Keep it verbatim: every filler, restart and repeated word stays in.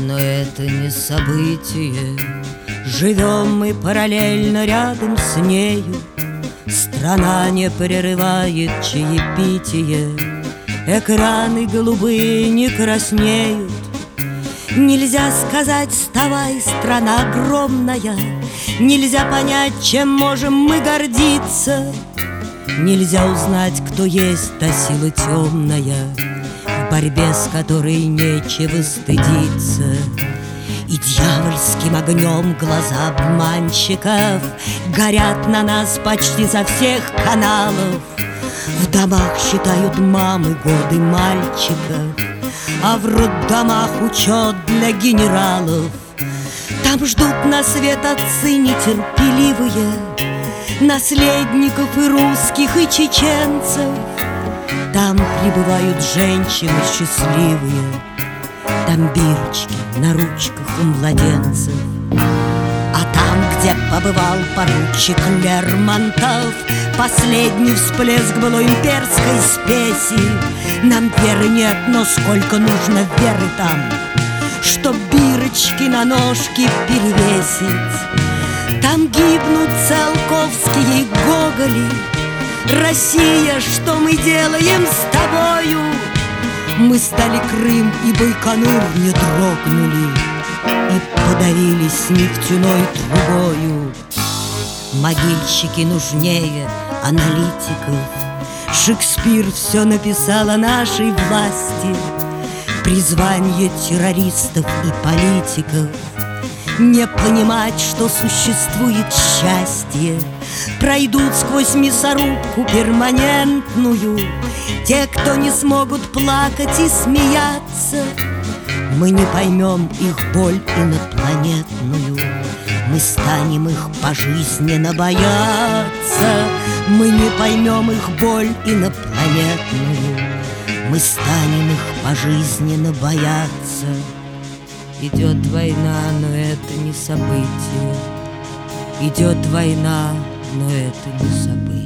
но это не событие. Живем мы параллельно рядом с нею. Страна не прерывает чаепитие. Экраны голубые не краснеют. Нельзя сказать: вставай, страна огромная. Нельзя понять, чем можем мы гордиться. Нельзя узнать, кто есть та сила темная, в борьбе с которой нечего стыдиться. И дьявольским огнем глаза обманщиков горят на нас почти со всех каналов. В домах считают мамы годы мальчиков, а в роддомах учет для генералов. Там ждут на свет отцы нетерпеливые, наследников и русских, и чеченцев. Там прибывают женщины счастливые, там бирочки на ручках у младенцев. А там, где побывал поручик Лермонтов, последний всплеск былой имперской спеси. Нам веры нет, но сколько нужно веры там, чтоб бирочки на ножки перевесить. Там гибнут Циолковские и Гоголи. Россия, что мы делаем с тобою? Мы стали Крым, и Байконур не дрогнули и подавились нефтяной трубою. Могильщики нужнее аналитиков. Шекспир все написал о нашей власти. Призвание террористов и политиков не понимать, что существует счастье. Пройдут сквозь мясорубку перманентную те, кто не смогут плакать и смеяться. Мы не поймем их боль инопланетную, мы станем их пожизненно бояться. Мы не поймем их боль инопланетную, мы станем их пожизненно бояться. Идет война, но это не событие. Идет война, но это не событие.